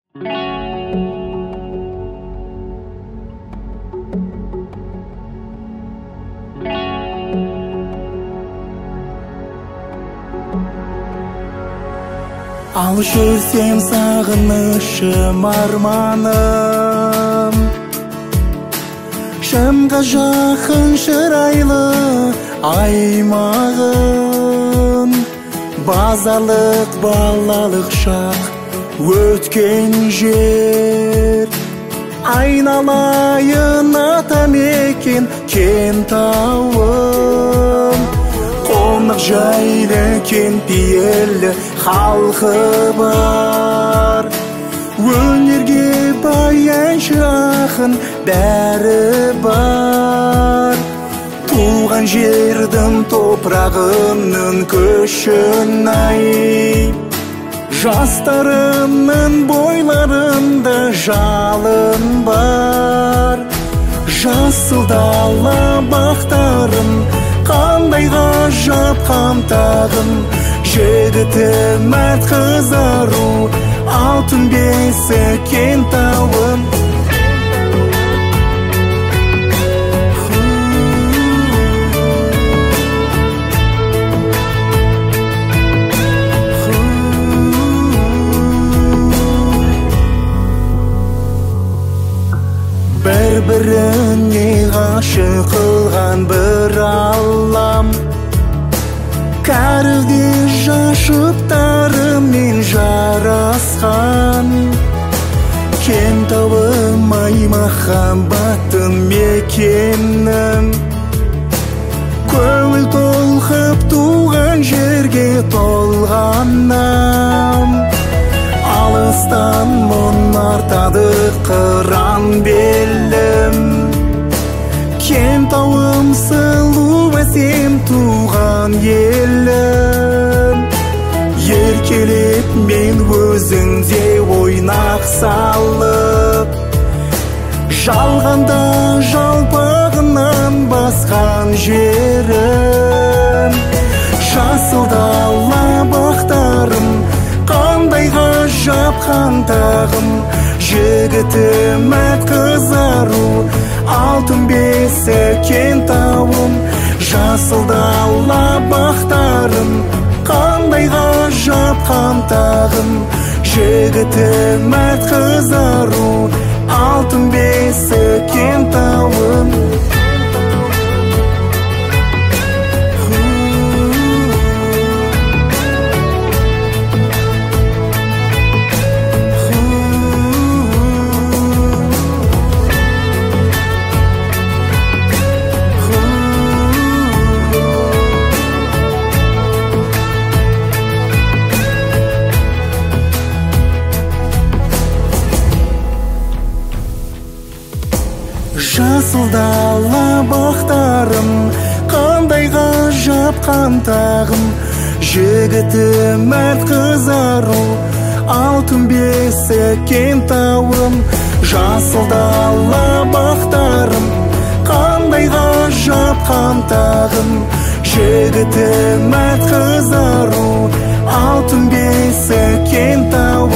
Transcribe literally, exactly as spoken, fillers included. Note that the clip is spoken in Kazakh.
Ал жүрсем сағынышым арманым, шымға жақын шырайлы аймағым. Базарлық балалық шақ өткен жер, айналайын атамекен кентауым. Қонақ жайлы кең пейілі халқы бар, өнерге бай әнші ақын бәрі бар. Туған жердің топырағының көшін ай, жастарымның бойларында жалын бар. Жасыл дала бақтарым, қандай ғажап қамтағым, жігіті мәрт қызару, алтын бесі кентауым. Бір-біріне ғашық қылған бір аллам, кәріде жашықтарымен жарасқан. Кентауым ай махаббаттың мекенім, көңіл толқып туған жерге толғанам. Алыстан мұң артады қыран белім, кентауым сұлу әсем туған елім. Еркелеп мен өзіңде ойнақ салып, жалғанда жалпағынан басқан жерім. Жасыл дала бақтарым, қандай ғажап қантағым, жігіті мәрт қызару, алтын бесі кентауым. Жасыл дала бақтарым, қандай ғажап қантағым, жігіті мәрт қызару, алтын бесі кентауым. Жасыл дала бақтарым, қандай ғажап қантағым, жігіті мәрт қызару, алтын бесі кентауым. Жасыл дала бақтарым, қандай ғажап қантағым, жігіті мәрт қызару, алтын бесі кентауым.